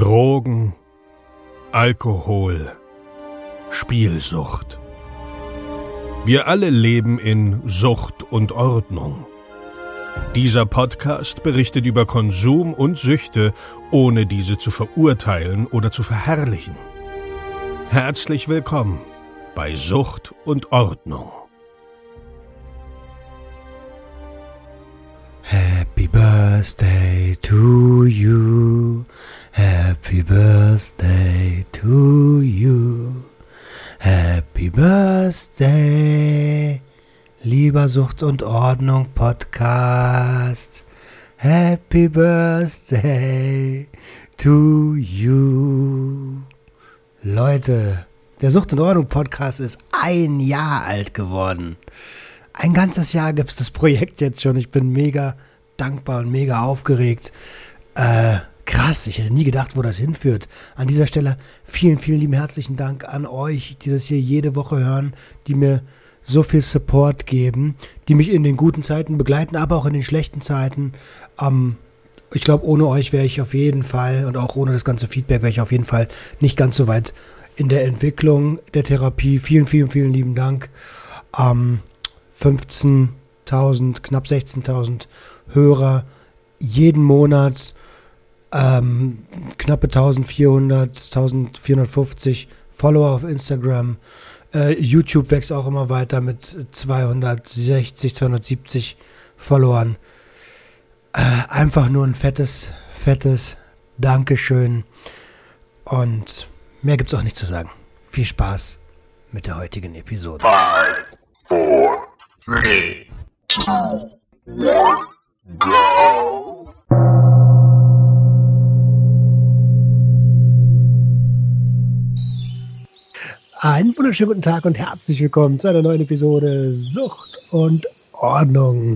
Drogen, Alkohol, Spielsucht. Wir alle leben in Sucht und Ordnung. Dieser Podcast berichtet über Konsum und Süchte, ohne diese zu verurteilen oder zu verherrlichen. Herzlich willkommen bei Sucht und Ordnung. Happy Birthday to you. Happy Birthday to you. Happy Birthday, lieber Sucht und Ordnung Podcast. Happy Birthday to you. Leute, der Sucht und Ordnung Podcast ist 1 Jahr alt geworden. Ein ganzes Jahr gibt es das Projekt jetzt schon. Ich bin mega dankbar und mega aufgeregt. Krass, ich hätte nie gedacht, wo das hinführt. An dieser Stelle vielen, vielen lieben herzlichen Dank an euch, die das hier jede Woche hören, die mir so viel Support geben, die mich in den guten Zeiten begleiten, aber auch in den schlechten Zeiten. Ich glaube, ohne euch wäre ich auf jeden Fall und auch ohne das ganze Feedback wäre ich auf jeden Fall nicht ganz so weit in der Entwicklung der Therapie. Vielen, vielen, vielen lieben Dank. 15.000, knapp 16.000 Hörer jeden Monat. Knappe 1400, 1450 Follower auf Instagram. YouTube wächst auch immer weiter mit 260, 270 Followern. Einfach nur ein fettes Dankeschön. Und mehr gibt's auch nicht zu sagen. Viel Spaß mit der heutigen Episode. 5, 4, 3, 2, 1, go! Einen wunderschönen guten Tag und herzlich willkommen zu einer neuen Episode Sucht und Ordnung.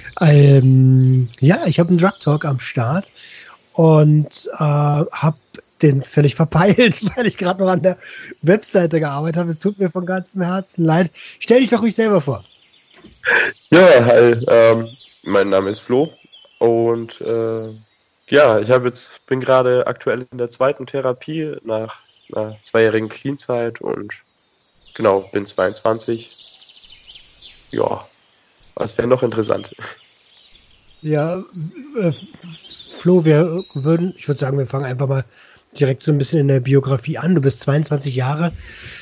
Ja, ich habe einen Drug Talk am Start und habe den völlig verpeilt, weil ich gerade noch an der Webseite gearbeitet habe. Es tut mir von ganzem Herzen leid. Stell dich doch ruhig selber vor. Ja, hi, mein Name ist Flo und ja, bin gerade aktuell in der 2. Therapie nach einer 2-jährigen Clean-Zeit und genau, bin 22. Ja, was wäre noch interessant? Ja, Flo, ich würde sagen, wir fangen einfach mal direkt so ein bisschen in der Biografie an. Du bist 22 Jahre.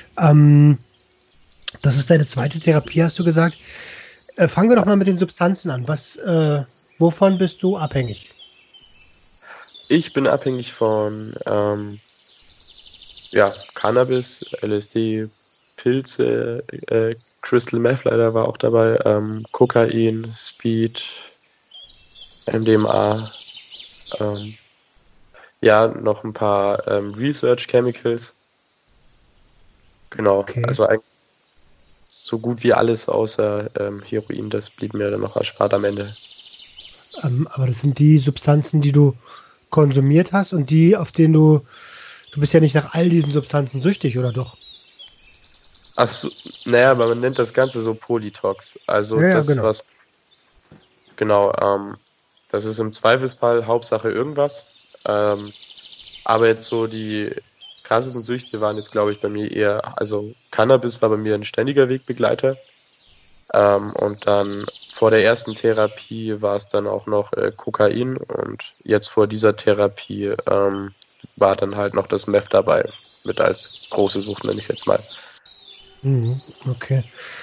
Das ist deine 2. Therapie, hast du gesagt. Fangen wir doch mal mit den Substanzen an. Wovon bist du abhängig? Ich bin abhängig von Cannabis, LSD, Pilze, Crystal Meth leider war auch dabei, Kokain, Speed, MDMA, noch ein paar Research Chemicals. Genau, okay. Also eigentlich so gut wie alles außer Heroin, das blieb mir dann noch erspart am Ende. Aber das sind die Substanzen, die du konsumiert hast und die, auf denen du bist ja nicht nach all diesen Substanzen süchtig, oder doch? Achso, naja, aber man nennt das Ganze so Polytox. Also ja, das, genau. Das ist im Zweifelsfall Hauptsache irgendwas. Aber jetzt so die krassesten Süchte waren jetzt, glaube ich, bei mir eher, also Cannabis war bei mir ein ständiger Wegbegleiter. Und dann vor der ersten Therapie war es dann auch noch Kokain und jetzt vor dieser Therapie war dann halt noch das Meth dabei, mit als große Sucht, nenne ich es jetzt mal. Okay.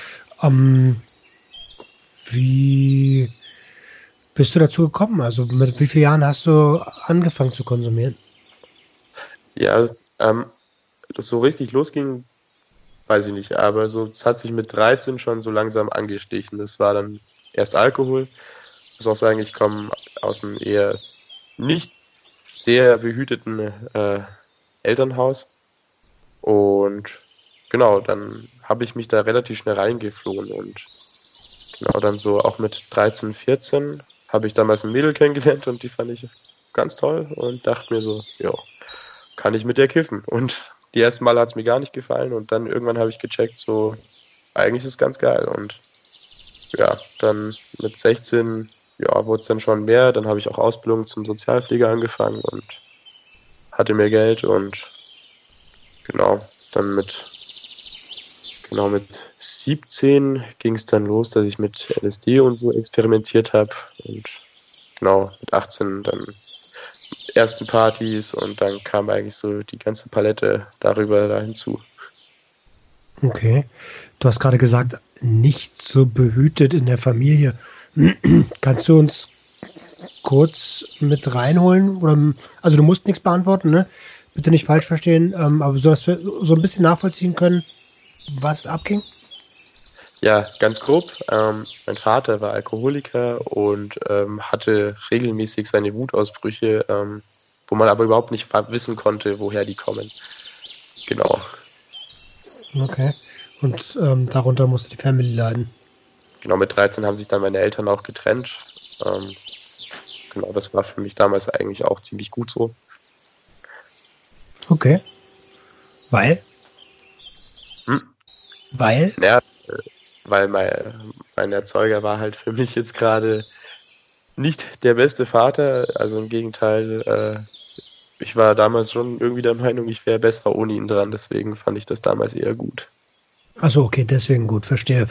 Wie bist du dazu gekommen? Also mit wie vielen Jahren hast du angefangen zu konsumieren? Ja, das so richtig losging, weiß ich nicht, aber so, es hat sich mit 13 schon so langsam angestichen. Das war dann erst Alkohol. Ich muss auch sagen, ich komme aus einem eher nicht sehr behüteten Elternhaus und genau, dann habe ich mich da relativ schnell reingeflohen und genau, dann so auch mit 13, 14 habe ich damals ein Mädel kennengelernt und die fand ich ganz toll und dachte mir so, ja, kann ich mit der kiffen? Und die ersten Mal hat es mir gar nicht gefallen und dann irgendwann habe ich gecheckt, so, eigentlich ist es ganz geil und ja, dann mit 16 wurde es dann schon mehr, dann habe ich auch Ausbildung zum Sozialpfleger angefangen und hatte mehr Geld und genau, dann mit 17 ging es dann los, dass ich mit LSD und so experimentiert habe und genau, mit 18 dann ersten Partys und dann kam eigentlich so die ganze Palette darüber da hinzu. Okay. Du hast gerade gesagt, nicht so behütet in der Familie. Kannst du uns kurz mit reinholen? Oder, also du musst nichts beantworten, ne? Bitte nicht falsch verstehen, aber so, dass wir so ein bisschen nachvollziehen können, was abging? Ja, ganz grob. Mein Vater war Alkoholiker und hatte regelmäßig seine Wutausbrüche, wo man aber überhaupt nicht wissen konnte, woher die kommen. Genau. Okay. Und darunter musste die Family leiden. Genau, mit 13 haben sich dann meine Eltern auch getrennt. Genau, das war für mich damals eigentlich auch ziemlich gut so. Okay. Weil? Weil? Ja, weil mein Erzeuger war halt für mich jetzt gerade nicht der beste Vater. Also im Gegenteil, ich war damals schon irgendwie der Meinung, ich wäre besser ohne ihn dran. Deswegen fand ich das damals eher gut. Achso, okay, deswegen gut, verstehe.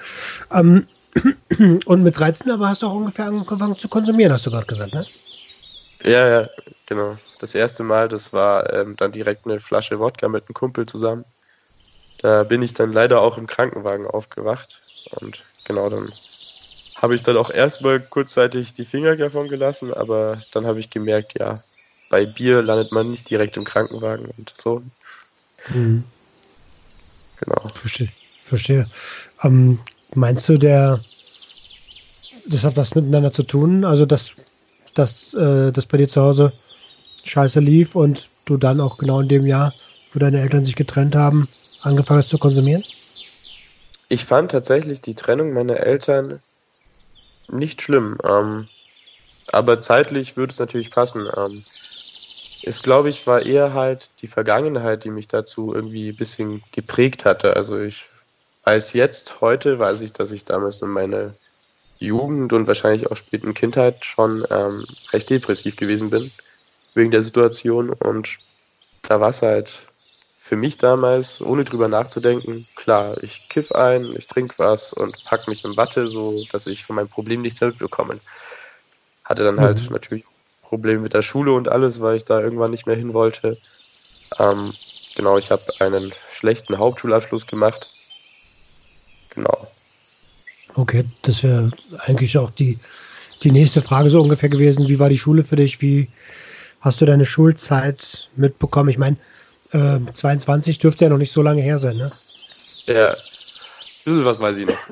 Und mit 13 aber hast du auch ungefähr angefangen zu konsumieren, hast du gerade gesagt, ne? Ja, genau. Das erste Mal, das war dann direkt eine Flasche Wodka mit einem Kumpel zusammen. Da bin ich dann leider auch im Krankenwagen aufgewacht. Und genau, dann habe ich dann auch erstmal kurzzeitig die Finger davon gelassen, aber dann habe ich gemerkt, ja, bei Bier landet man nicht direkt im Krankenwagen und so. Mhm. Genau. Verstehe. Meinst du, das hat was miteinander zu tun? Also, dass bei dir zu Hause scheiße lief und du dann auch genau in dem Jahr, wo deine Eltern sich getrennt haben, angefangen hast zu konsumieren? Ich fand tatsächlich die Trennung meiner Eltern nicht schlimm, aber zeitlich würde es natürlich passen. Es, glaube ich, war eher halt die Vergangenheit, die mich dazu irgendwie ein bisschen geprägt hatte. Also ich weiß jetzt, heute weiß ich, dass ich damals in meiner Jugend und wahrscheinlich auch späten Kindheit schon recht depressiv gewesen bin, wegen der Situation. Und da war es halt für mich damals, ohne drüber nachzudenken, klar, ich kiff ein, ich trinke was und pack mich in Watte, so dass ich von meinem Problem nichts mehr mitbekomme. Hatte dann halt natürlich Probleme mit der Schule und alles, weil ich da irgendwann nicht mehr hin wollte. Genau, ich habe einen schlechten Hauptschulabschluss gemacht. Genau. Okay, das wäre eigentlich auch die nächste Frage so ungefähr gewesen. Wie war die Schule für dich? Wie hast du deine Schulzeit mitbekommen? Ich meine, 22 dürfte ja noch nicht so lange her sein, ne? Ja, ein bisschen was weiß ich noch.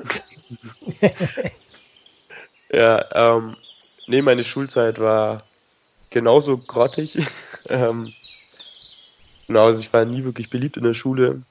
Ja, nee, meine Schulzeit war genauso grottig. Genau, also ich war nie wirklich beliebt in der Schule.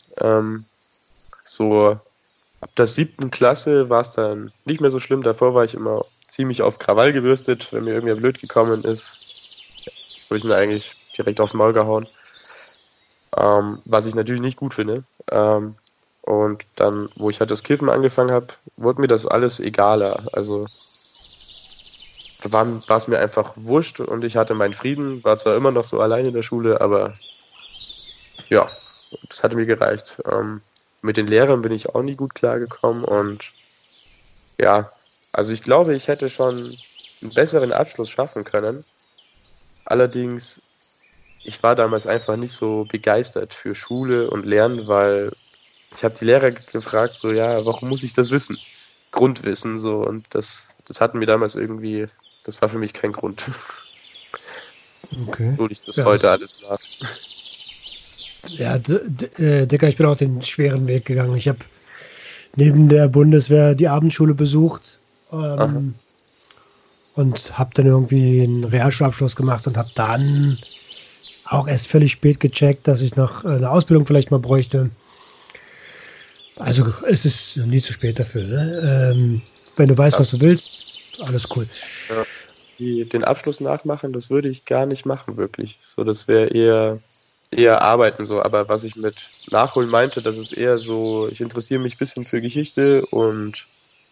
So ab der 7. Klasse war es dann nicht mehr so schlimm. Davor war ich immer ziemlich auf Krawall gebürstet, wenn mir irgendwer blöd gekommen ist. Habe ich ihn eigentlich direkt aufs Maul gehauen. Was ich natürlich nicht gut finde. Und dann, wo ich halt das Kiffen angefangen habe, wurde mir das alles egaler. Also da war es mir einfach wurscht und ich hatte meinen Frieden, war zwar immer noch so allein in der Schule, aber ja, das hatte mir gereicht. Mit den Lehrern bin ich auch nie gut klargekommen und ja, also ich glaube, ich hätte schon einen besseren Abschluss schaffen können. Allerdings, ich war damals einfach nicht so begeistert für Schule und Lernen, weil ich habe die Lehrer gefragt, so ja, warum muss ich das wissen? Grundwissen, so, und das hatten wir damals irgendwie, das war für mich kein Grund. Okay. So ich das heute alles nach. Ja, Dicker, ich bin auch den schweren Weg gegangen. Ich habe neben der Bundeswehr die Abendschule besucht und habe dann irgendwie einen Realschulabschluss gemacht und habe dann auch erst völlig spät gecheckt, dass ich noch eine Ausbildung vielleicht mal bräuchte. Also es ist nie zu spät dafür. Ne? Wenn du weißt, was du willst, alles cool. Ja. Den Abschluss nachmachen, das würde ich gar nicht machen, wirklich. So, das wäre eher arbeiten so. Aber was ich mit Nachholen meinte, das ist eher so, ich interessiere mich ein bisschen für Geschichte und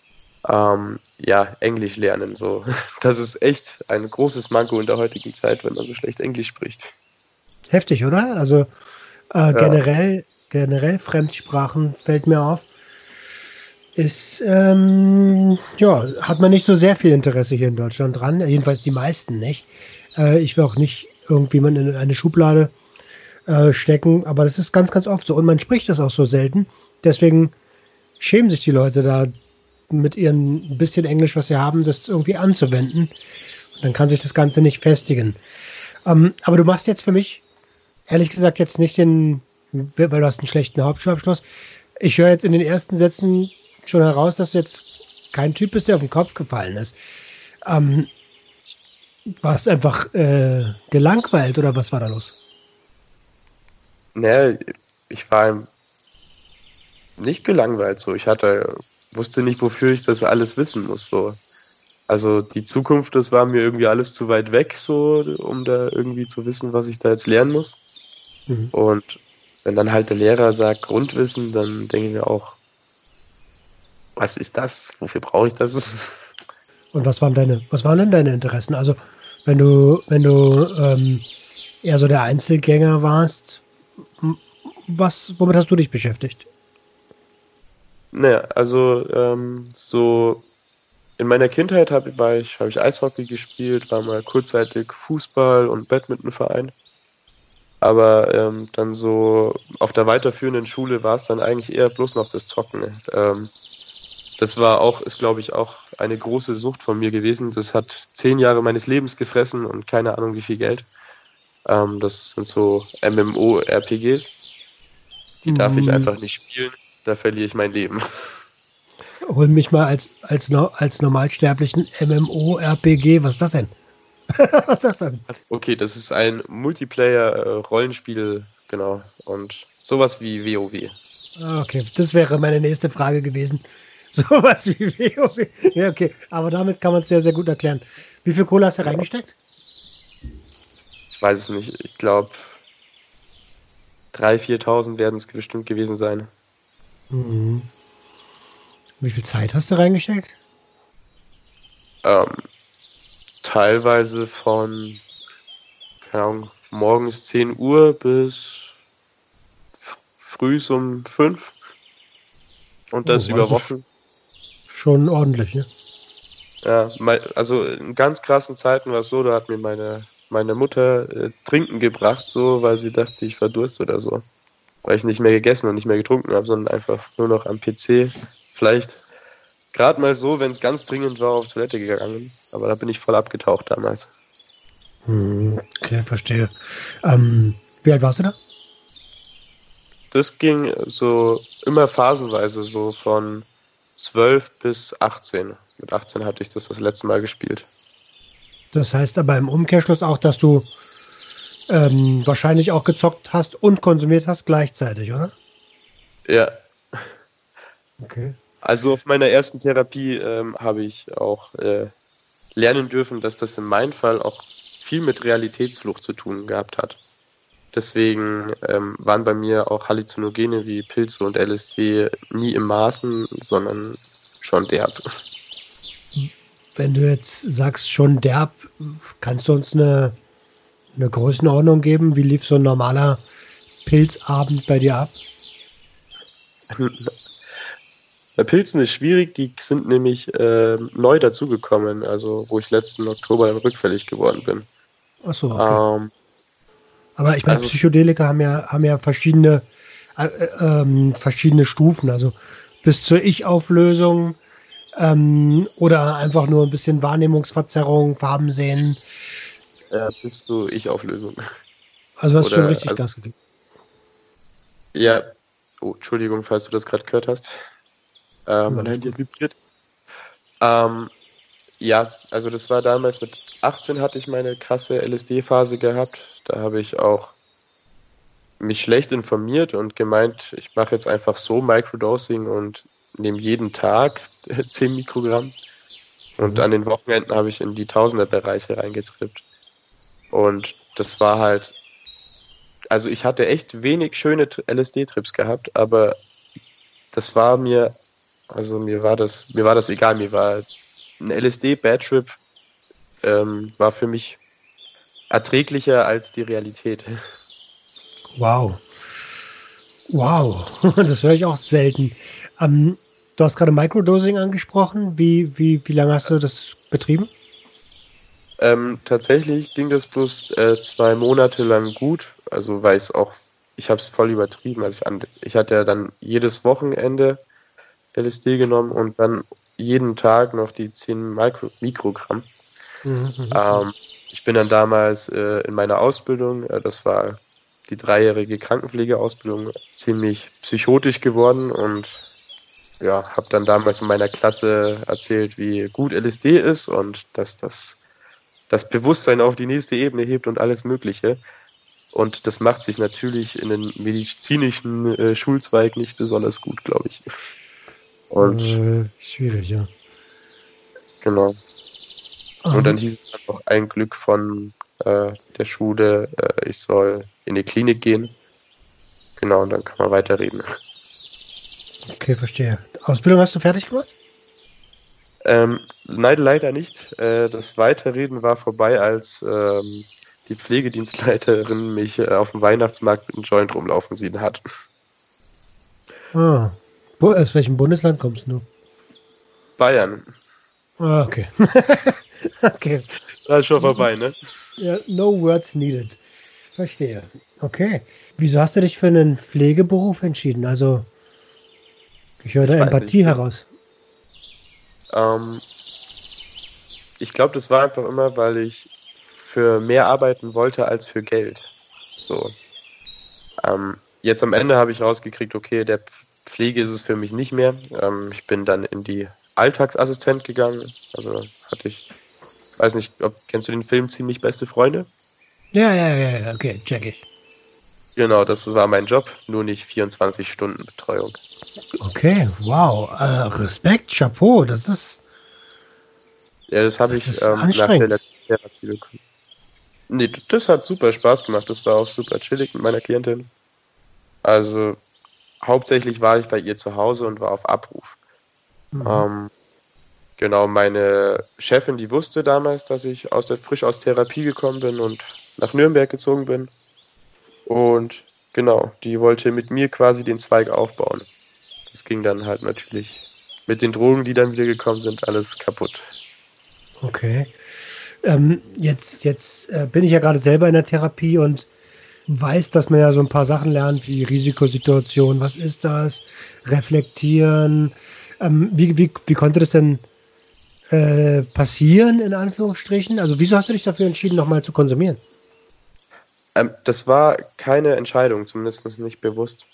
Englisch lernen. So. Das ist echt ein großes Manko in der heutigen Zeit, wenn man so schlecht Englisch spricht. Heftig, oder? Also generell Fremdsprachen fällt mir auf. Ist, hat man nicht so sehr viel Interesse hier in Deutschland dran. Jedenfalls die meisten nicht. Ich will auch nicht irgendjemanden in eine Schublade stecken, aber das ist ganz, ganz oft so. Und man spricht das auch so selten. Deswegen schämen sich die Leute da mit ihrem bisschen Englisch, was sie haben, das irgendwie anzuwenden. Und dann kann sich das Ganze nicht festigen. Aber du machst jetzt für mich, ehrlich gesagt, jetzt nicht weil du hast einen schlechten Hauptschulabschluss. Ich höre jetzt in den ersten Sätzen schon heraus, dass du jetzt kein Typ bist, der auf den Kopf gefallen ist. Warst einfach gelangweilt oder was war da los? Ne, ich war nicht gelangweilt so. Wusste nicht, wofür ich das alles wissen muss. So. Also die Zukunft, das war mir irgendwie alles zu weit weg, so, um da irgendwie zu wissen, was ich da jetzt lernen muss. Mhm. Und wenn dann halt der Lehrer sagt Grundwissen, dann denke ich mir auch, was ist das? Wofür brauche ich das? Und was waren denn deine Interessen? Also wenn du eher so der Einzelgänger warst, womit hast du dich beschäftigt? Naja, also so in meiner Kindheit habe ich Eishockey gespielt, war mal kurzzeitig Fußball- und Badmintonverein. Aber dann so auf der weiterführenden Schule war es dann eigentlich eher bloß noch das Zocken. Das ist glaube ich auch eine große Sucht von mir gewesen. Das hat 10 Jahre meines Lebens gefressen und keine Ahnung wie viel Geld. Das sind so MMO-RPGs. Die darf ich einfach nicht spielen. Da verliere ich mein Leben. Hol mich mal als normalsterblichen MMO-RPG. Was ist das denn? Was ist das denn? Okay, das ist ein Multiplayer-Rollenspiel, genau. Und sowas wie WoW. Okay, das wäre meine nächste Frage gewesen. Sowas wie WoW. Ja, okay. Aber damit kann man es sehr, sehr gut erklären. Wie viel Kohle hast du reingesteckt? Ich weiß es nicht. Ich glaube, 3.000, 4.000 werden es bestimmt gewesen sein. Mhm. Wie viel Zeit hast du reingesteckt? Teilweise von, keine Ahnung, morgens 10 Uhr bis frühs um 5. Und das über Wochen. Schon ordentlich, ne? Ja, also in ganz krassen Zeiten war es so, da hat mir meine Mutter Trinken gebracht, so, weil sie dachte, ich verdurst oder so. Weil ich nicht mehr gegessen und nicht mehr getrunken habe, sondern einfach nur noch am PC. Vielleicht gerade mal so, wenn es ganz dringend war, auf Toilette gegangen. Aber da bin ich voll abgetaucht damals. Okay, verstehe. Wie alt warst du da? Das ging so immer phasenweise, so von 12 bis 18. Mit 18 hatte ich das letzte Mal gespielt. Das heißt aber im Umkehrschluss auch, dass du wahrscheinlich auch gezockt hast und konsumiert hast gleichzeitig, oder? Ja. Okay. Also auf meiner ersten Therapie habe ich auch lernen dürfen, dass das in meinem Fall auch viel mit Realitätsflucht zu tun gehabt hat. Deswegen waren bei mir auch Halluzinogene wie Pilze und LSD nie im Maßen, sondern schon derb. Wenn du jetzt sagst, schon derb, kannst du uns eine Größenordnung geben? Wie lief so ein normaler Pilzabend bei dir ab? Bei Pilzen ist schwierig, die sind nämlich neu dazugekommen, also wo ich letzten Oktober dann rückfällig geworden bin. Ach so, okay. Aber ich meine, also, Psychedelika haben ja verschiedene Stufen, also bis zur Ich-Auflösung oder einfach nur ein bisschen Wahrnehmungsverzerrung, Farben sehen. Bis zur Ich-Auflösung. Also hast du schon richtig Gas gegeben. Ja, oh, Entschuldigung, falls du das gerade gehört hast. Mein Handy hat vibriert. Ja, also das war damals mit 18 hatte ich meine krasse LSD-Phase gehabt. Da habe ich auch mich schlecht informiert und gemeint, ich mache jetzt einfach so Microdosing und nehme jeden Tag 10 Mikrogramm. Und an den Wochenenden habe ich in die Tausender-Bereiche reingetrippt. Und das war halt, also ich hatte echt wenig schöne LSD-Trips gehabt, aber das war mir war das egal, mir war ein LSD-Bad-Trip war für mich erträglicher als die Realität. Wow. Wow, das höre ich auch selten. Du hast gerade Microdosing angesprochen. Wie lange hast du das betrieben? Tatsächlich ging das bloß 2 Monate lang gut, also weil ich habe es voll übertrieben. Also ich hatte ja dann jedes Wochenende LSD genommen und dann jeden Tag noch die 10 Mikrogramm. Mhm. Ich bin dann damals in meiner Ausbildung, das war die 3-jährige Krankenpflegeausbildung, ziemlich psychotisch geworden und ja, habe dann damals in meiner Klasse erzählt, wie gut LSD ist und dass das Bewusstsein auf die nächste Ebene hebt und alles Mögliche. Und das macht sich natürlich in den medizinischen Schulzweig nicht besonders gut, glaube ich. Und Schwierig, ja. genau. Und dann Ähm, hieß es dann noch ein Glück von der Schule, ich soll in die Klinik gehen. Genau, und dann kann man weiterreden. okay, verstehe. Ausbildung hast du fertig gemacht? Nein, leider nicht. Das Weiterreden war vorbei, als die Pflegedienstleiterin mich auf dem Weihnachtsmarkt mit einem Joint rumlaufen sehen hat. Ah. Aus welchem Bundesland kommst du? Bayern. Ah, okay. Okay. Das ist schon vorbei, ne? Ja, no words needed. Verstehe. Okay. Wieso hast du dich für einen Pflegeberuf entschieden? Also, ich höre da Ich weiß Empathie nicht. heraus. Ähm, Ich glaube, das war einfach immer, weil ich für mehr arbeiten wollte als für Geld. So. Jetzt am Ende habe ich rausgekriegt, okay, der Pflege ist es für mich nicht mehr. Ich bin dann in die Alltagsassistent gegangen. Also weiß nicht, kennst du den Film Ziemlich beste Freunde? Ja, okay, check ich. Genau, das war mein Job, nur nicht 24 Stunden Betreuung. Okay, wow. Respekt, Chapeau, Ja, das habe das ich ist nach der anstrengend. letzten Therapie bekommen. Nee, das hat super Spaß gemacht. Das war auch super chillig mit meiner Klientin. Also hauptsächlich war ich bei ihr zu Hause und war auf Abruf. Mhm. Ähm, genau, meine Chefin, die wusste damals, dass ich frisch aus Therapie gekommen bin und nach Nürnberg gezogen bin. Und genau, die wollte mit mir quasi den Zweig aufbauen. Das ging dann halt natürlich mit den Drogen, die dann wieder gekommen sind, alles kaputt. Okay. Jetzt bin ich ja gerade selber in der Therapie und weiß, dass man ja so ein paar Sachen lernt, wie Risikosituation, was ist das, reflektieren. Wie konnte das denn passieren, in Anführungsstrichen? Also wieso hast du dich dafür entschieden, nochmal zu konsumieren? Das war keine Entscheidung, zumindest nicht bewusst.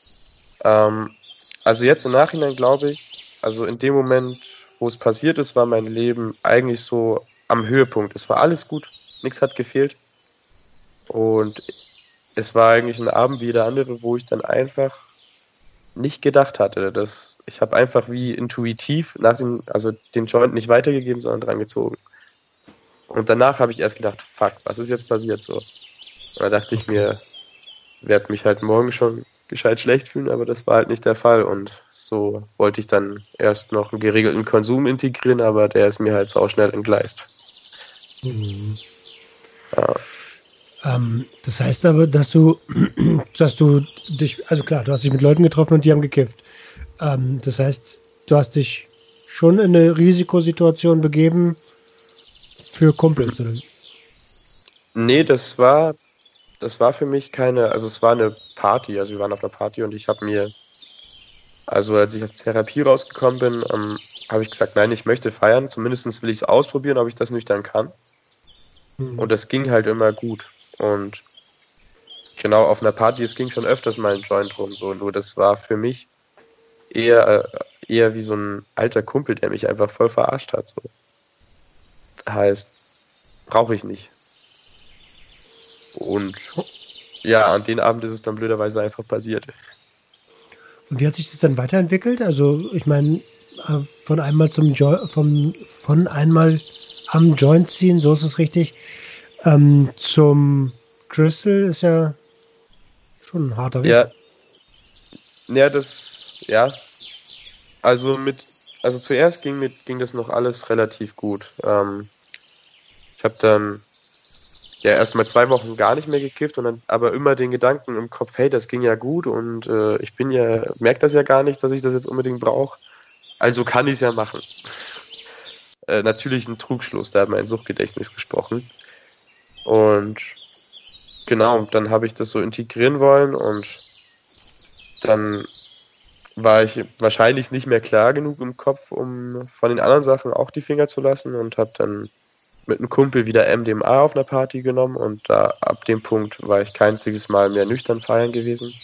Also jetzt im Nachhinein glaube ich, also in dem Moment, wo es passiert ist, war mein Leben eigentlich so am Höhepunkt. Es war alles gut, nichts hat gefehlt. Und es war eigentlich ein Abend wie jeder andere, wo ich dann einfach nicht gedacht hatte. Ich habe einfach wie intuitiv also den Joint nicht weitergegeben, sondern dran gezogen. Und danach habe ich erst gedacht, fuck, was ist jetzt passiert so? Und da dachte ich mir, werde mich halt morgen schon gescheit schlecht fühlen, aber das war halt nicht der Fall. Und so wollte ich dann erst noch einen geregelten Konsum integrieren, aber der ist mir halt sau schnell entgleist. Mhm. Ja. Das heißt aber, dass du dich, also klar, du hast dich mit Leuten getroffen und die haben gekifft. Das heißt, du hast dich schon in eine Risikosituation begeben für Kumpels, oder? Nee, das war für mich also es war eine Party, also wir waren auf einer Party und ich habe mir, also als ich aus Therapie rausgekommen bin, habe ich gesagt, nein, ich möchte feiern, zumindest will ich es ausprobieren, ob ich das nüchtern kann. Und das ging halt immer gut. Und genau auf einer Party, es ging schon öfters mal ein Joint rum, so, nur das war für mich eher wie so ein alter Kumpel, der mich einfach voll verarscht hat, so. Heißt, brauche ich nicht. Und ja, an den Abend ist es dann blöderweise einfach passiert. Und wie hat sich das dann weiterentwickelt? Also, ich meine, von einmal von einmal am Joint ziehen, so ist es richtig, zum Crystal ist ja schon ein harter Weg. Ja, also zuerst ging das noch alles relativ gut. Ich habe dann ja erstmal 2 Wochen gar nicht mehr gekifft und dann aber immer den Gedanken im Kopf, hey, das ging ja gut und ich merke das ja gar nicht, dass ich das jetzt unbedingt brauche. Also kann ich es ja machen. Natürlich ein Trugschluss, da hat mein Suchtgedächtnis gesprochen. Und genau, dann habe ich das so integrieren wollen und dann war ich wahrscheinlich nicht mehr klar genug im Kopf, um von den anderen Sachen auch die Finger zu lassen und habe dann mit einem Kumpel wieder MDMA auf einer Party genommen und da ab dem Punkt war ich kein einziges Mal mehr nüchtern feiern gewesen.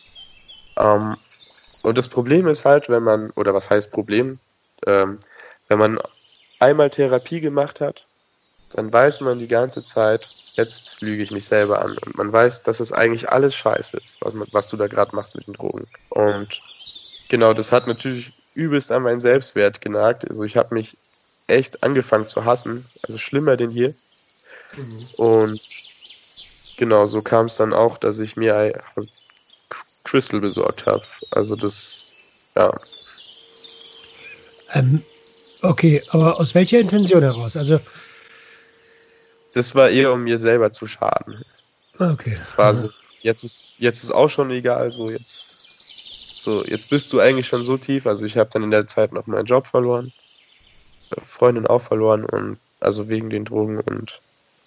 Und das Problem ist halt, oder was heißt Problem, wenn man einmal Therapie gemacht hat, dann weiß man die ganze Zeit, jetzt lüge ich mich selber an. Und man weiß, dass es eigentlich alles scheiße ist, was du da gerade machst mit den Drogen. Und genau, das hat natürlich übelst an meinen Selbstwert genagt. Also ich habe mich echt angefangen zu hassen, also schlimmer denn je. Und genau, so kam es dann auch, dass ich mir Crystal besorgt habe. Also das, ja. Okay, aber aus welcher Intention heraus? Also das war eher, um mir selber zu schaden. okay. Das war so, jetzt ist auch schon egal, jetzt bist du eigentlich schon so tief. Also ich habe dann in der Zeit noch meinen Job verloren, Freundin auch verloren und also wegen den Drogen und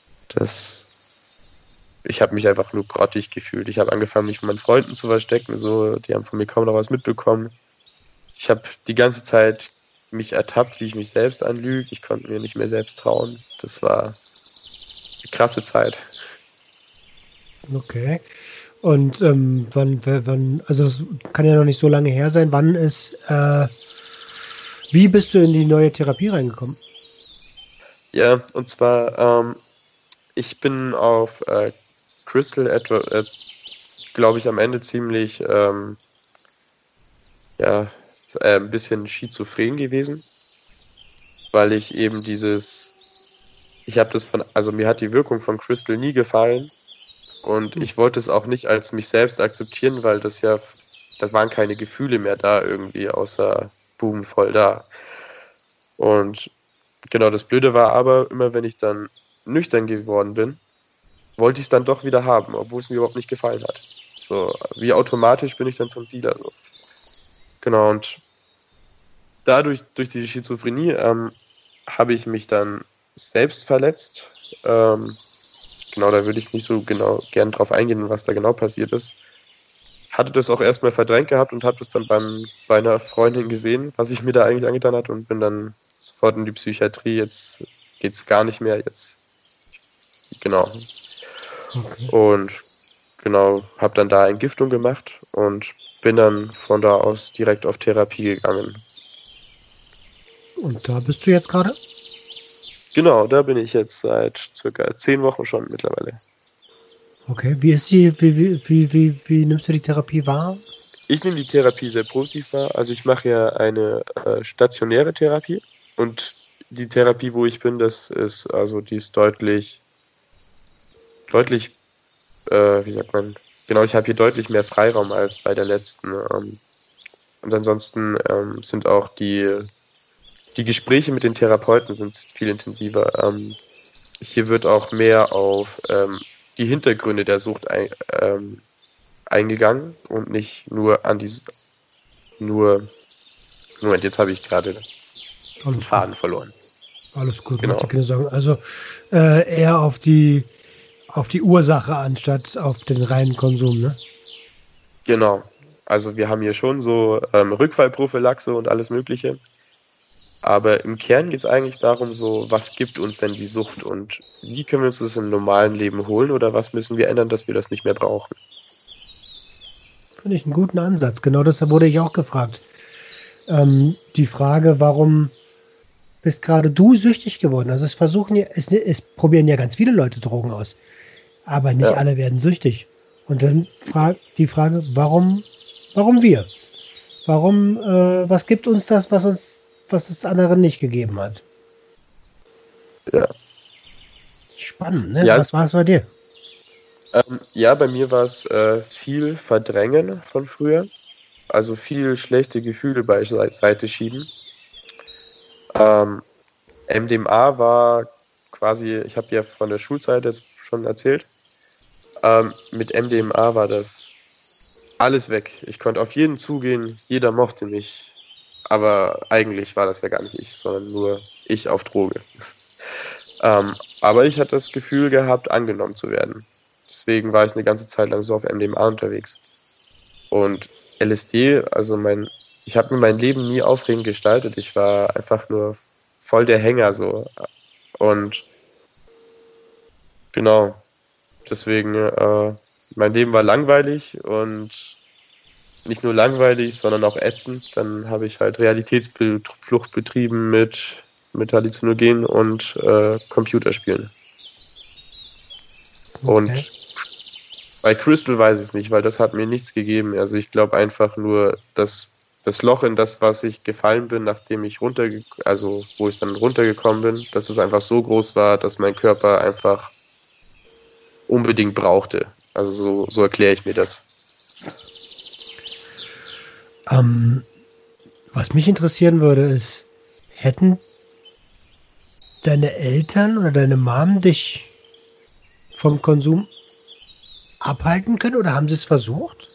ich habe mich einfach nur grottig gefühlt. Ich habe angefangen, mich von meinen Freunden zu verstecken, so, die haben von mir kaum noch was mitbekommen. Ich habe die ganze Zeit mich ertappt, wie ich mich selbst anlüge. Ich konnte mir nicht mehr selbst trauen. Das war eine krasse Zeit. Okay. Und wann, also es kann ja noch nicht so lange her sein, wie bist du in die neue Therapie reingekommen? Ja, und zwar, ich bin auf Crystal glaube ich, am Ende ziemlich, ein bisschen schizophren gewesen, weil ich eben mir hat die Wirkung von Crystal nie gefallen und ich wollte es auch nicht als mich selbst akzeptieren, weil das waren keine Gefühle mehr da irgendwie, außer Boom, voll da. Und genau, das Blöde war aber, immer wenn ich dann nüchtern geworden bin, wollte ich es dann doch wieder haben, obwohl es mir überhaupt nicht gefallen hat. So, wie automatisch bin ich dann zum Dealer, so. Genau, und durch die Schizophrenie, habe ich mich dann selbst verletzt. Genau, da würde ich nicht so genau gern drauf eingehen, was da genau passiert ist. Hatte das auch erstmal verdrängt gehabt und habe das dann bei einer Freundin gesehen, was ich mir da eigentlich angetan hat und bin dann sofort in die Psychiatrie. Jetzt geht's gar nicht mehr. Genau. Okay. Und genau, habe dann da Entgiftung gemacht und bin dann von da aus direkt auf Therapie gegangen. Und da bist du jetzt gerade? Genau, da bin ich jetzt seit circa 10 Wochen schon mittlerweile. Okay, wie nimmst du die Therapie wahr? Ich nehme die Therapie sehr positiv wahr. Also ich mache ja eine stationäre Therapie und die Therapie, wo ich bin, die ist deutlich, wie sagt man, genau, ich habe hier deutlich mehr Freiraum als bei der letzten. Und ansonsten sind auch die Gespräche mit den Therapeuten sind viel intensiver. Hier wird auch mehr auf die Hintergründe der Sucht eingegangen und nicht nur an Moment, jetzt habe ich gerade den Faden verloren. Alles gut, Genau. wollte ich gerne sagen. Also eher auf die Ursache anstatt auf den reinen Konsum, ne? Genau. Also wir haben hier schon so Rückfallprophylaxe und alles Mögliche. Aber im Kern geht es eigentlich darum, so, was gibt uns denn die Sucht und wie können wir uns das im normalen Leben holen oder was müssen wir ändern, dass wir das nicht mehr brauchen? Finde ich einen guten Ansatz. Genau deshalb wurde ich auch gefragt. Die Frage, warum bist gerade du süchtig geworden? Also es probieren ja ganz viele Leute Drogen aus, aber nicht alle werden süchtig. Und dann die Frage, warum wir? Warum, was gibt uns das, was es anderen nicht gegeben hat? Ja. Spannend, ne? Ja, Was war es bei dir? Ja, bei mir war es viel Verdrängen von früher. Also viel schlechte Gefühle beiseite schieben. MDMA war quasi, ich habe dir von der Schulzeit jetzt schon erzählt, mit MDMA war das alles weg. Ich konnte auf jeden zugehen, jeder mochte mich. Aber eigentlich war das ja gar nicht ich, sondern nur ich auf Droge. Aber ich hatte das Gefühl gehabt, angenommen zu werden. Deswegen war ich eine ganze Zeit lang so auf MDMA unterwegs. Und LSD, also ich habe mir mein Leben nie aufregend gestaltet. Ich war einfach nur voll der Hänger so. Und genau, deswegen, mein Leben war langweilig und nicht nur langweilig, sondern auch ätzend. Dann habe ich halt Realitätsflucht betrieben mit Halluzinogenen und Computerspielen. Okay. Und bei Crystal weiß ich es nicht, weil das hat mir nichts gegeben. Also ich glaube einfach nur, dass das Loch, in das, was ich gefallen bin, nachdem ich wo ich dann runtergekommen bin, dass es einfach so groß war, dass mein Körper einfach unbedingt brauchte. Also so erkläre ich mir das. Was mich interessieren würde, ist, hätten deine Eltern oder deine Mom dich vom Konsum abhalten können oder haben sie es versucht?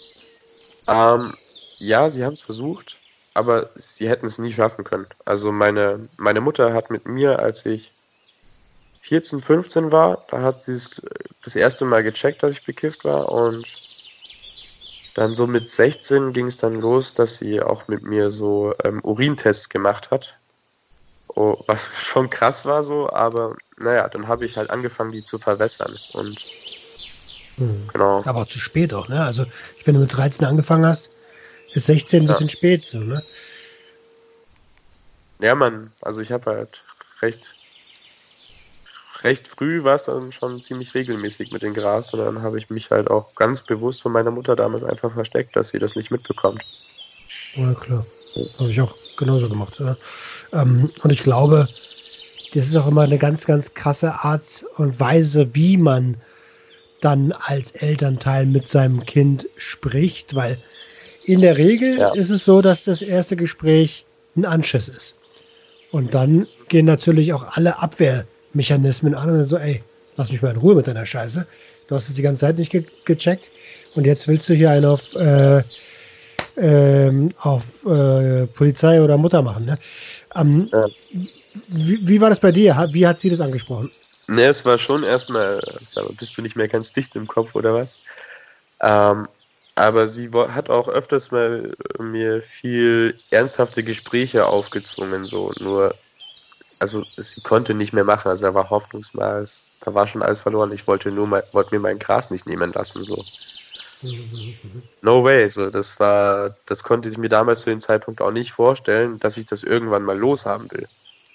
Ja, sie haben es versucht, aber sie hätten es nie schaffen können. Also meine Mutter hat mit mir, als ich 14, 15 war, da hat sie es das erste Mal gecheckt, dass ich bekifft war, und dann so mit 16 ging es dann los, dass sie auch mit mir so Urintests gemacht hat. Oh, was schon krass war so, aber naja, dann habe ich halt angefangen, die zu verwässern. Und genau. Aber auch zu spät auch, ne? Also, wenn du mit 13 angefangen hast, ist 16 ein bisschen spät so, ne? Ja, also ich habe halt recht früh war es dann schon ziemlich regelmäßig mit dem Gras, und dann habe ich mich halt auch ganz bewusst von meiner Mutter damals einfach versteckt, dass sie das nicht mitbekommt. Ja, klar. Habe ich auch genauso gemacht. Ja. Und ich glaube, das ist auch immer eine ganz, ganz krasse Art und Weise, wie man dann als Elternteil mit seinem Kind spricht, weil in der Regel ist es so, dass das erste Gespräch ein Anschiss ist. Und dann gehen natürlich auch alle Abwehrmechanismen an und so, ey, lass mich mal in Ruhe mit deiner Scheiße. Du hast es die ganze Zeit nicht gecheckt und jetzt willst du hier einen auf Polizei oder Mutter machen. Ne? Wie war das bei dir? Wie hat sie das angesprochen? Ne, es war schon erstmal, bist du nicht mehr ganz dicht im Kopf oder was? Aber sie hat auch öfters mal mir viel ernsthafte Gespräche aufgezwungen, so. Nur, also sie konnte nicht mehr machen, also da war hoffnungslos, da war schon alles verloren. Ich wollte mir mein Gras nicht nehmen lassen, so. No way, so. Das konnte ich mir damals zu dem Zeitpunkt auch nicht vorstellen, dass ich das irgendwann mal loshaben will.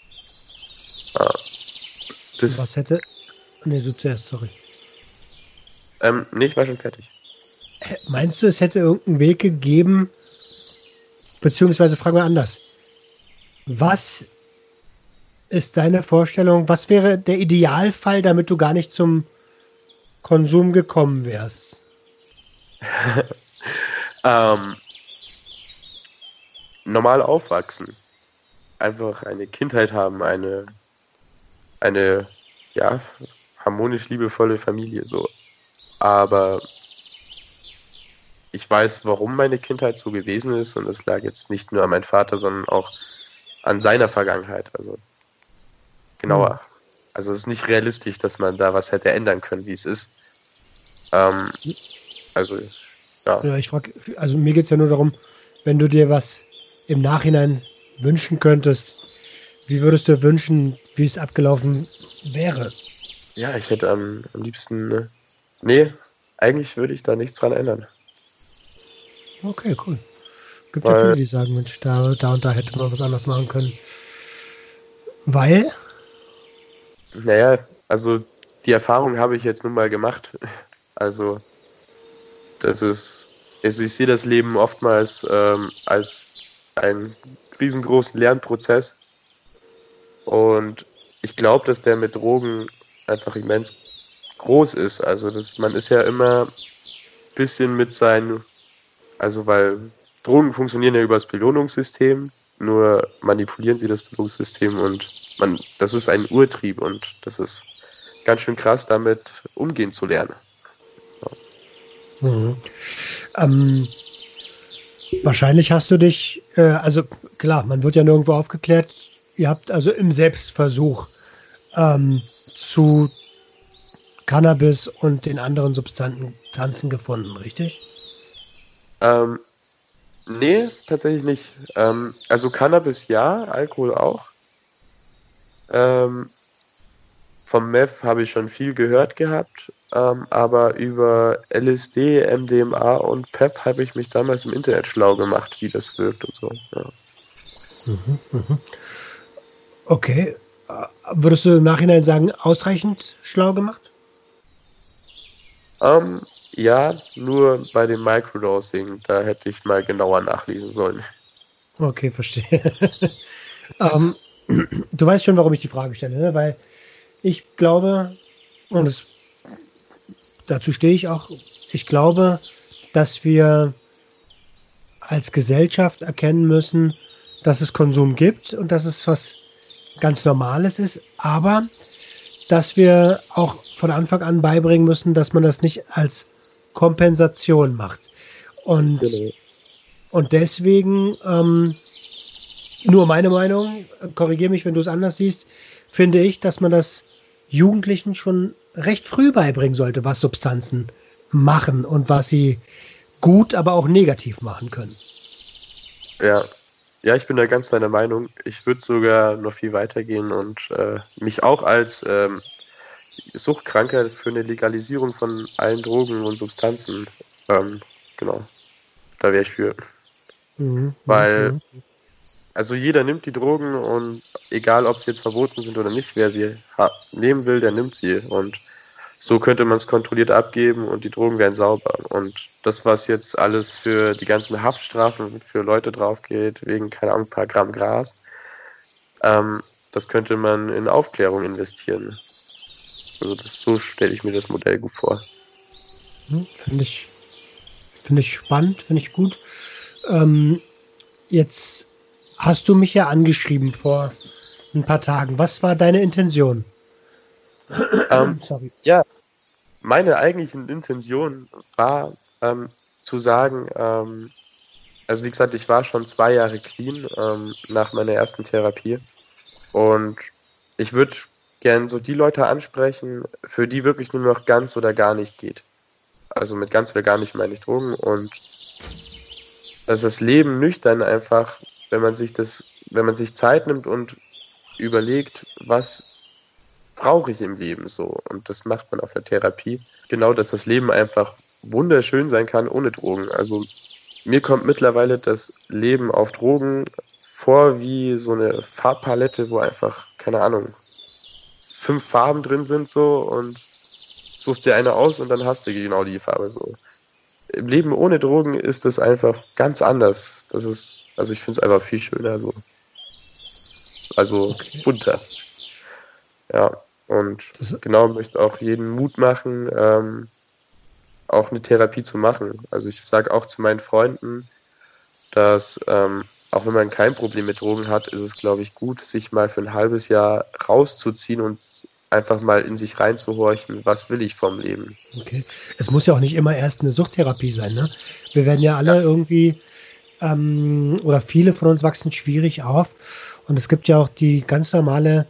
Was hätte... Nee, du zuerst, sorry. Nee, ich war schon fertig. Meinst du, es hätte irgendeinen Weg gegeben, beziehungsweise fragen wir anders. Was ist deine Vorstellung, was wäre der Idealfall, damit du gar nicht zum Konsum gekommen wärst? Normal aufwachsen. Einfach eine Kindheit haben, eine harmonisch liebevolle Familie, so. Aber ich weiß, warum meine Kindheit so gewesen ist, und es lag jetzt nicht nur an meinem Vater, sondern auch an seiner Vergangenheit. Also genauer. Also es ist nicht realistisch, dass man da was hätte ändern können, wie es ist. Ja, ich frage, also mir geht es ja nur darum, wenn du dir was im Nachhinein wünschen könntest, wie würdest du wünschen, wie es abgelaufen wäre? Ja, ich hätte am liebsten, nee, eigentlich würde ich da nichts dran ändern. Okay, cool. Gibt ja viele, die sagen, Mensch, da und da hätte man was anderes machen können. Weil? Naja, also die Erfahrung habe ich jetzt nun mal gemacht. Also ich sehe das Leben oftmals als einen riesengroßen Lernprozess. Und ich glaube, dass der mit Drogen einfach immens groß ist. Also man ist ja immer ein bisschen mit seinen, also weil Drogen funktionieren ja über das Belohnungssystem. nur manipulieren sie das Belohnungssystem und das ist ein Urtrieb und das ist ganz schön krass, damit umgehen zu lernen. Mhm. Wahrscheinlich hast du dich, also klar, man wird ja nirgendwo aufgeklärt, ihr habt also im Selbstversuch zu Cannabis und den anderen Substanzen gefunden, richtig? Nee, tatsächlich nicht. Also Cannabis ja, Alkohol auch. Vom Meth habe ich schon viel gehört gehabt, aber über LSD, MDMA und PEP habe ich mich damals im Internet schlau gemacht, wie das wirkt und so. Ja. Okay. Würdest du im Nachhinein sagen, ausreichend schlau gemacht? Ja, nur bei dem Microdosing, da hätte ich mal genauer nachlesen sollen. Okay, verstehe. Du weißt schon, warum ich die Frage stelle, ne? Weil ich glaube, und dazu stehe ich auch, ich glaube, dass wir als Gesellschaft erkennen müssen, dass es Konsum gibt und dass es was ganz Normales ist, aber dass wir auch von Anfang an beibringen müssen, dass man das nicht als Kompensation macht. Und deswegen, nur meine Meinung, korrigiere mich, wenn du es anders siehst, finde ich, dass man das Jugendlichen schon recht früh beibringen sollte, was Substanzen machen und was sie gut, aber auch negativ machen können. Ja, ich bin da ganz deiner Meinung. Ich würde sogar noch viel weitergehen und mich auch als Suchtkranker für eine Legalisierung von allen Drogen und Substanzen, genau, da wäre ich für. Weil, also jeder nimmt die Drogen und egal, ob sie jetzt verboten sind oder nicht, wer sie nehmen will, der nimmt sie und so könnte man es kontrolliert abgeben und die Drogen wären sauber. Und das, was jetzt alles für die ganzen Haftstrafen für Leute drauf geht, wegen, keine Ahnung, ein paar Gramm Gras, das könnte man in Aufklärung investieren. Also so stelle ich mir das Modell gut vor. Finde ich spannend, finde ich gut. Jetzt hast du mich ja angeschrieben vor ein paar Tagen. Was war deine Intention? Sorry. Ja, meine eigentliche Intention war zu sagen, also wie gesagt, ich war schon 2 Jahre clean nach meiner ersten Therapie und ich würde gern so die Leute ansprechen, für die wirklich nur noch ganz oder gar nicht geht. Also mit ganz oder gar nicht meine ich Drogen und dass das Leben nüchtern einfach, wenn man sich Zeit nimmt und überlegt, was brauche ich im Leben so und das macht man auf der Therapie. Genau, dass das Leben einfach wunderschön sein kann ohne Drogen. Also mir kommt mittlerweile das Leben auf Drogen vor wie so eine Farbpalette, wo einfach, keine Ahnung, 5 Farben drin sind so und suchst dir eine aus und dann hast du genau die Farbe so. Im Leben ohne Drogen ist es einfach ganz anders. Also ich finde es einfach viel schöner so. Also bunter. Ja, und genau möchte auch jeden Mut machen, auch eine Therapie zu machen. Also ich sage auch zu meinen Freunden, dass auch wenn man kein Problem mit Drogen hat, ist es, glaube ich, gut, sich mal für ein halbes Jahr rauszuziehen und einfach mal in sich reinzuhorchen, was will ich vom Leben. Okay. Es muss ja auch nicht immer erst eine Suchttherapie sein, ne? Wir werden ja alle irgendwie, oder viele von uns wachsen schwierig auf. Und es gibt ja auch die ganz normale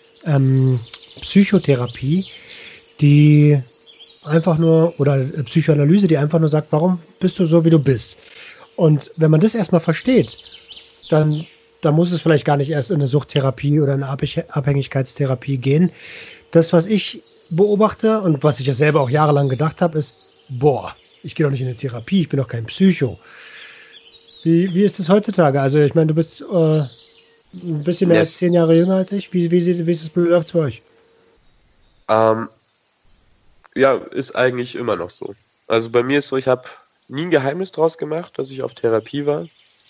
Psychotherapie, die einfach nur, oder Psychoanalyse, die einfach nur sagt, warum bist du so, wie du bist? Und wenn man das erstmal versteht, dann muss es vielleicht gar nicht erst in eine Suchttherapie oder eine Abhängigkeitstherapie gehen. Das, was ich beobachte und was ich ja selber auch jahrelang gedacht habe, ist, ich gehe doch nicht in eine Therapie, ich bin doch kein Psycho. Wie ist es heutzutage? Also ich meine, du bist ein bisschen mehr als 10 Jahre jünger als ich. Wie ist es bei euch? Ja, ist eigentlich immer noch so. Also bei mir ist so, ich habe nie ein Geheimnis draus gemacht, dass ich auf Therapie war.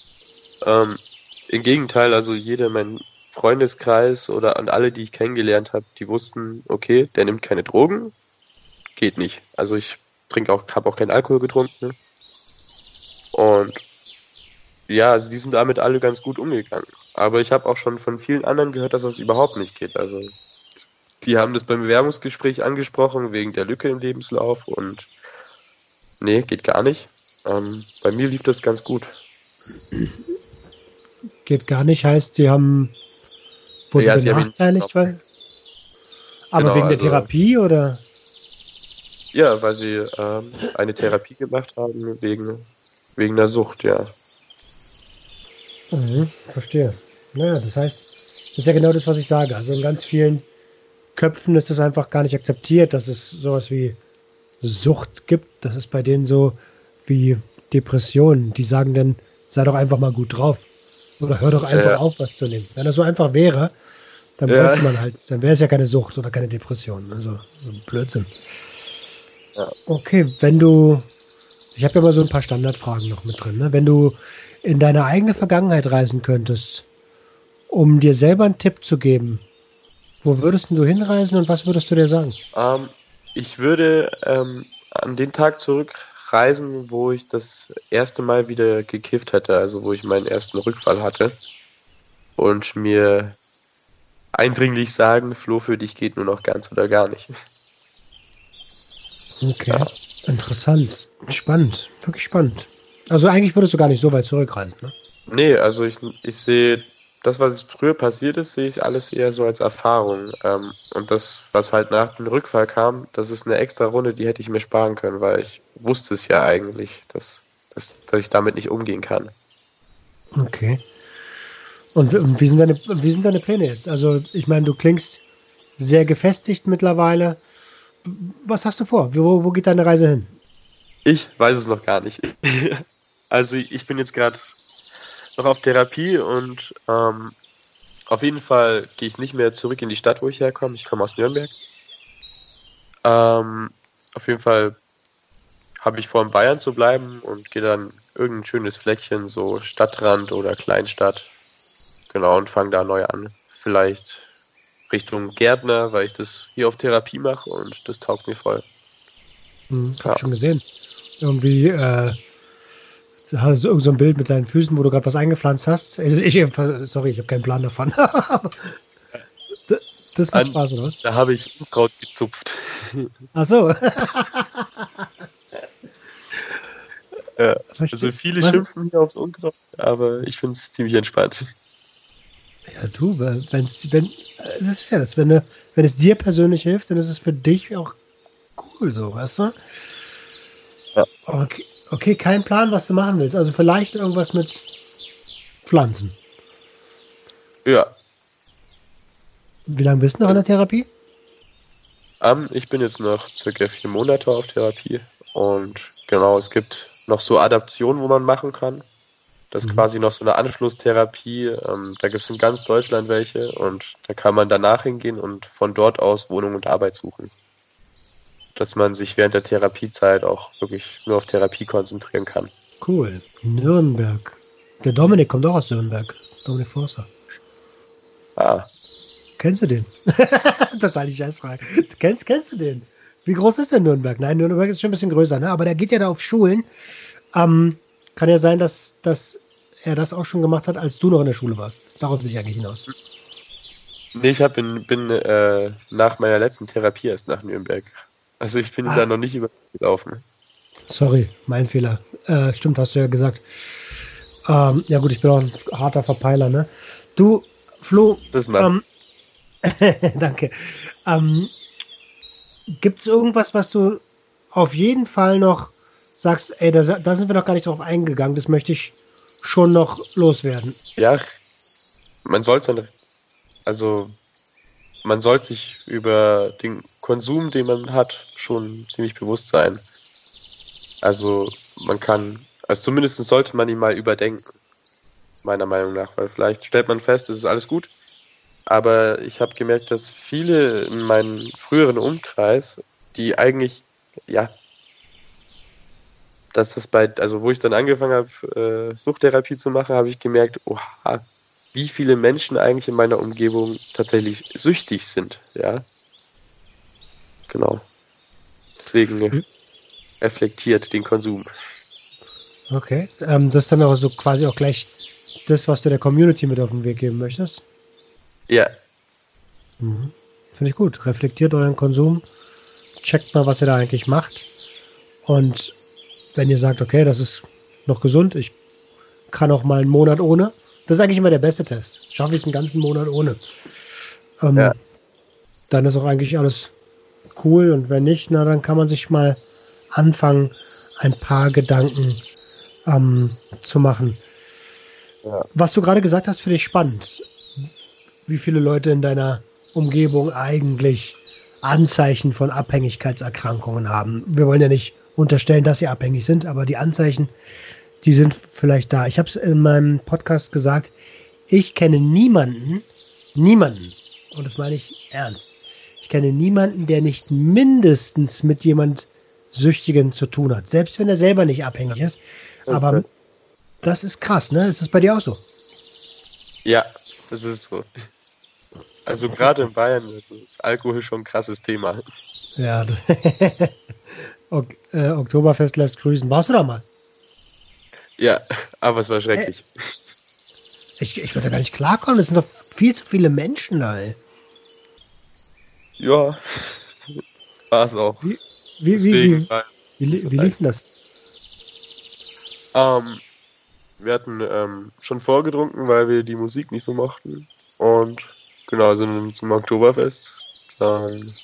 Im Gegenteil, also jeder in meinem Freundeskreis und alle, die ich kennengelernt habe, die wussten, okay, der nimmt keine Drogen, geht nicht. Also ich habe auch keinen Alkohol getrunken. Und ja, also die sind damit alle ganz gut umgegangen. Aber ich habe auch schon von vielen anderen gehört, dass das überhaupt nicht geht. Also die haben das beim Bewerbungsgespräch angesprochen, wegen der Lücke im Lebenslauf und nee, geht gar nicht. Bei mir lief das ganz gut. Geht gar nicht, heißt, sie wurden Ja, sie haben ihn benachteiligt, nicht aber Genau, wegen der also- Therapie oder? Ja, weil sie eine Therapie gemacht haben wegen der Sucht, ja. Mhm, verstehe. Naja, das heißt, das ist ja genau das, was ich sage. Also in ganz vielen Köpfen ist es einfach gar nicht akzeptiert, dass es sowas wie Sucht gibt. Das ist bei denen so wie Depressionen. Die sagen dann, sei doch einfach mal gut drauf. Oder hör doch einfach Ja. auf, was zu nehmen. Wenn das so einfach wäre, dann Ja. bräuchte man halt, dann wäre es ja keine Sucht oder keine Depression. Also so ein Blödsinn. Ja. Okay, ich habe ja mal so ein paar Standardfragen noch mit drin. Ne? Wenn du in deine eigene Vergangenheit reisen könntest, um dir selber einen Tipp zu geben, wo würdest denn du hinreisen und was würdest du dir sagen? Ich würde an den Tag zurückreisen, wo ich das erste Mal wieder gekifft hatte, also wo ich meinen ersten Rückfall hatte. Und mir eindringlich sagen, Flo, für dich geht nur noch ganz oder gar nicht. Okay, interessant, spannend, wirklich spannend. Also eigentlich würdest du gar nicht so weit zurückreisen, ne? Nee, also ich sehe, das, was früher passiert ist, sehe ich alles eher so als Erfahrung. Und das, was halt nach dem Rückfall kam, das ist eine extra Runde, die hätte ich mir sparen können, weil ich wusste es ja eigentlich, dass ich damit nicht umgehen kann. Okay. Und wie sind deine Pläne jetzt? Also ich meine, du klingst sehr gefestigt mittlerweile. Was hast du vor? Wo geht deine Reise hin? Ich weiß es noch gar nicht. Also ich bin jetzt gerade noch auf Therapie und auf jeden Fall gehe ich nicht mehr zurück in die Stadt, wo ich herkomme. Ich komme aus Nürnberg. Auf jeden Fall habe ich vor, in Bayern zu bleiben und gehe dann irgendein schönes Fleckchen, so Stadtrand oder Kleinstadt. Genau, und fange da neu an. Vielleicht Richtung Gärtner, weil ich das hier auf Therapie mache und das taugt mir voll. Hab Ja. ich schon gesehen. Irgendwie hast du irgend so ein Bild mit deinen Füßen, wo du gerade was eingepflanzt hast. Sorry, ich habe keinen Plan davon. Das macht An- Spaß, oder was? Da habe ich Unkraut gezupft. Ach so. Ja. Verstehe. Also viele Was- schimpfen hier aufs Unkraut, aber ich finde es ziemlich entspannt. Ja, du, das ist ja das, wenn es dir persönlich hilft, dann ist es für dich auch cool, so, weißt du? Ja. Okay, kein Plan, was du machen willst. Also vielleicht irgendwas mit Pflanzen. Ja, Wie lange bist du noch in der Therapie? ich bin jetzt noch circa 4 Monate auf Therapie und genau, es gibt noch so Adaptionen, wo man machen kann. Das ist quasi noch so eine Anschlusstherapie. Da gibt es in ganz Deutschland welche und da kann man danach hingehen und von dort aus Wohnung und Arbeit suchen. Dass man sich während der Therapiezeit auch wirklich nur auf Therapie konzentrieren kann. Cool. Nürnberg. Der Dominik kommt auch aus Nürnberg. Dominik Forster. Ah, Kennst du den? Total die Scheißfrage. Kennst du den? Wie groß ist denn Nürnberg? Nein, Nürnberg ist schon ein bisschen größer, ne? Aber der geht ja da auf Schulen. Kann ja sein, dass er das auch schon gemacht hat, als du noch in der Schule warst. Darauf will ich eigentlich hinaus. nee, ich bin nach meiner letzten Therapie erst nach Nürnberg. Also ich bin da noch nicht übergelaufen. Sorry, mein Fehler. Stimmt, hast du ja gesagt. Ja gut, ich bin auch ein harter Verpeiler, ne? Du, Flo, Das macht. danke. Gibt es irgendwas, was du auf jeden Fall noch sagst, ey, da sind wir noch gar nicht drauf eingegangen, das möchte ich schon noch loswerden? Ja, man sollte sich über den Konsum, den man hat, schon ziemlich bewusst sein. Also zumindest sollte man ihn mal überdenken, meiner Meinung nach, weil vielleicht stellt man fest, es ist alles gut, aber ich habe gemerkt, dass viele in meinem früheren Umkreis, die eigentlich, ja, wo ich dann angefangen habe, Suchttherapie zu machen, habe ich gemerkt, oha, wie viele Menschen eigentlich in meiner Umgebung tatsächlich süchtig sind, ja. Genau. Deswegen reflektiert den Konsum. Okay. Das ist dann auch so quasi auch gleich das, was du der Community mit auf den Weg geben möchtest? Ja, Mhm. Finde ich gut. Reflektiert euren Konsum. Checkt mal, was ihr da eigentlich macht. Und wenn ihr sagt, okay, das ist noch gesund, ich kann auch mal einen Monat ohne. Das ist eigentlich immer der beste Test. Schaffe ich es einen ganzen Monat ohne? Ja. Dann ist auch eigentlich alles cool. Und wenn nicht, na, dann kann man sich mal anfangen, ein paar Gedanken zu machen. Ja. Was du gerade gesagt hast, finde ich spannend. Wie viele Leute in deiner Umgebung eigentlich Anzeichen von Abhängigkeitserkrankungen haben. Wir wollen ja nicht unterstellen, dass sie abhängig sind, aber die Anzeichen, die sind vielleicht da. Ich habe es in meinem Podcast gesagt, ich kenne niemanden, und das meine ich ernst, ich kenne niemanden, der nicht mindestens mit jemand Süchtigen zu tun hat, selbst wenn er selber nicht abhängig ist. Aber das ist krass, ne? Ist das bei dir auch so? Ja, das ist so. Also gerade in Bayern ist Alkohol schon ein krasses Thema. Ja, Oktoberfest lässt grüßen. Warst du da mal? Ja, aber es war schrecklich. Ich würde gar nicht klarkommen. Es sind doch viel zu viele Menschen da, ey. Ja, war es auch. Wie Deswegen war es nicht so lief nice. denn das? Wir hatten schon vorgetrunken, weil wir die Musik nicht so mochten. Und genau, sind zum Oktoberfest. Dann.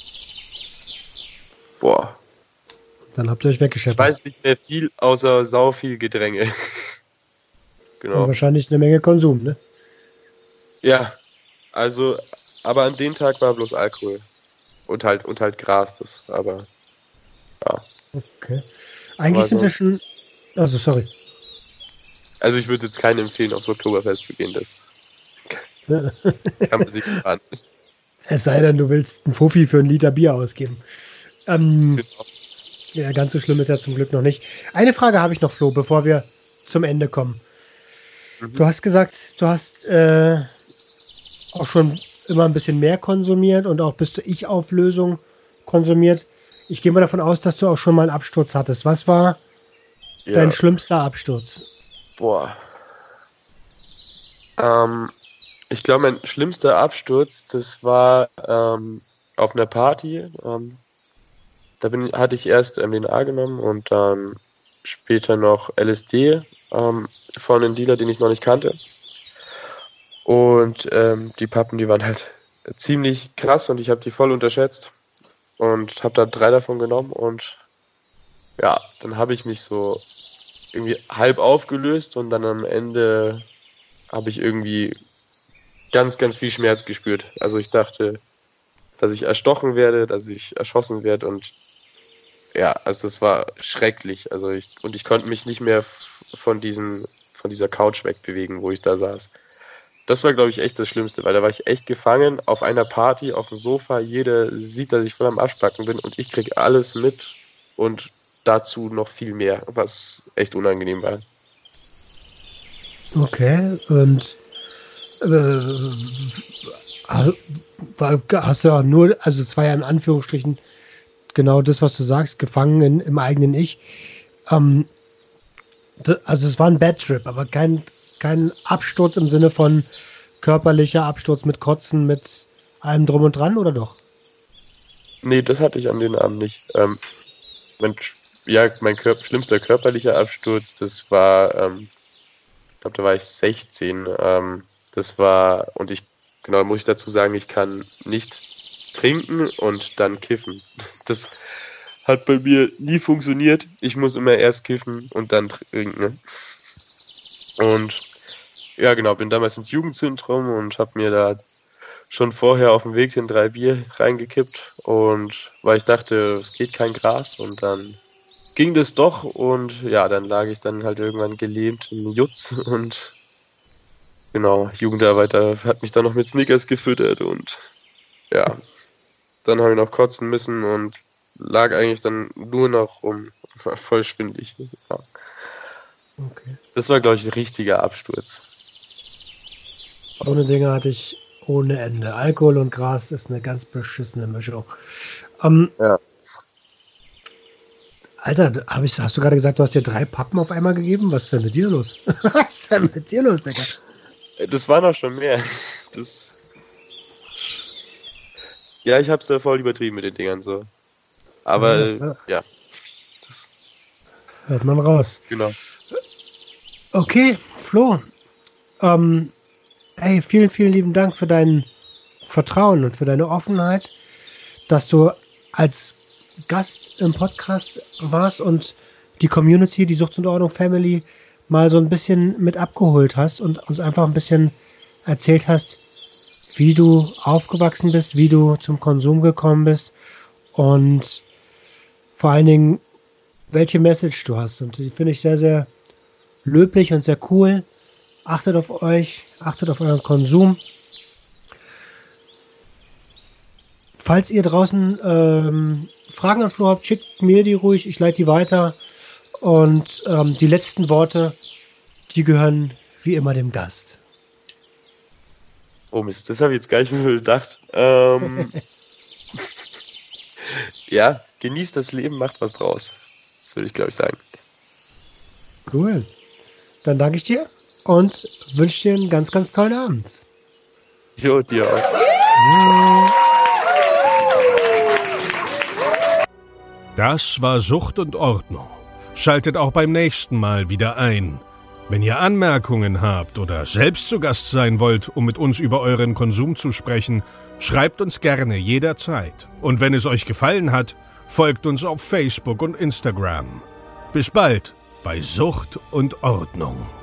Boah, Dann habt ihr euch ich weggeschäppert. weiß nicht mehr viel, außer sau viel Gedränge. Und Genau. wahrscheinlich eine Menge Konsum, ne? Ja, also, aber an dem Tag war bloß Alkohol. Und halt Gras, das. Aber, ja. Okay. Eigentlich Aber sind wir so- schon. Also, sorry. Also ich würde jetzt keinen empfehlen, aufs Oktoberfest zu gehen. Das kann man sich sparen. Es sei denn, du willst einen Fuffi für einen Liter Bier ausgeben. Genau. Ja, ganz so schlimm ist ja zum Glück noch nicht. Eine Frage habe ich noch, Flo, bevor wir zum Ende kommen. Du hast gesagt, du hast auch schon immer ein bisschen mehr konsumiert und auch bis zur Ich-Auflösung konsumiert. Ich gehe mal davon aus, dass du auch schon mal einen Absturz hattest. Was war Ja. dein schlimmster Absturz? Boah. Ich glaube, mein schlimmster Absturz, das war auf einer Party. Da hatte ich erst MDMA genommen und dann später noch LSD von einem Dealer, den ich noch nicht kannte. Und die Pappen, die waren halt ziemlich krass und ich habe die voll unterschätzt und habe da 3 davon genommen und ja, dann habe ich mich so irgendwie halb aufgelöst und dann am Ende habe ich irgendwie ganz, ganz viel Schmerz gespürt. Also ich dachte, dass ich erstochen werde, dass ich erschossen werde und ja, also das war schrecklich. Also ich konnte mich nicht mehr von dieser Couch wegbewegen, wo ich da saß. Das war, glaube ich, echt das Schlimmste, weil da war ich echt gefangen auf einer Party, auf dem Sofa. Jeder sieht, dass ich voll am Arschbacken bin und ich krieg alles mit und dazu noch viel mehr, was echt unangenehm war. Okay, und hast du auch nur, also es war ja in Anführungsstrichen genau das, was du sagst, gefangen im eigenen Ich. Also es war ein Bad Trip, aber kein Absturz im Sinne von körperlicher Absturz mit Kotzen, mit allem drum und dran, oder doch? Nee, das hatte ich an den Abend nicht. Mein schlimmster körperlicher Absturz, das war, ich glaube, da war ich 16. Das war, und genau, muss ich dazu sagen, ich kann nicht trinken und dann kiffen. Das hat bei mir nie funktioniert. Ich muss immer erst kiffen und dann trinken. Und ja, genau, bin damals ins Jugendzentrum und habe mir da schon vorher auf dem Weg hin 3 Bier reingekippt und weil ich dachte, es geht kein Gras und dann ging das doch und ja, dann lag ich dann halt irgendwann gelähmt im Jutz und genau, Jugendarbeiter hat mich dann noch mit Snickers gefüttert und ja, dann habe ich noch kotzen müssen und lag eigentlich dann nur noch rum, war voll schwindelig. Ja. Okay. Das war, glaube ich, ein richtiger Absturz. So eine Dinge hatte ich ohne Ende. Alkohol und Gras ist eine ganz beschissene Mischung. Ja. Alter, hast du gerade gesagt, du hast dir 3 Pappen auf einmal gegeben? Was ist denn mit dir los? Was ist denn mit dir los, Digga? Das waren auch schon mehr. Ja, ich hab's da voll übertrieben mit den Dingern so. Aber, ja. Das Hört man raus. Genau. Okay, Flo. Hey, vielen, vielen lieben Dank für dein Vertrauen und für deine Offenheit, dass du als Gast im Podcast warst und die Community, die Sucht und Ordnung Family, mal so ein bisschen mit abgeholt hast und uns einfach ein bisschen erzählt hast, wie du aufgewachsen bist, wie du zum Konsum gekommen bist und vor allen Dingen, welche Message du hast. Und die finde ich sehr, sehr löblich und sehr cool. Achtet auf euch, achtet auf euren Konsum. Falls ihr draußen Fragen an Flo habt, schickt mir die ruhig, ich leite die weiter. Und die letzten Worte, die gehören wie immer dem Gast. Oh Mist, das habe ich jetzt gar nicht mehr gedacht. Ja, genießt das Leben, macht was draus. Das würde ich, glaube ich, sagen. Cool. Dann danke ich dir und wünsche dir einen ganz, ganz tollen Abend. Jo, dir auch. Das war Sucht und Ordnung. Schaltet auch beim nächsten Mal wieder ein. Wenn ihr Anmerkungen habt oder selbst zu Gast sein wollt, um mit uns über euren Konsum zu sprechen, schreibt uns gerne jederzeit. Und wenn es euch gefallen hat, folgt uns auf Facebook und Instagram. Bis bald bei Sucht und Ordnung.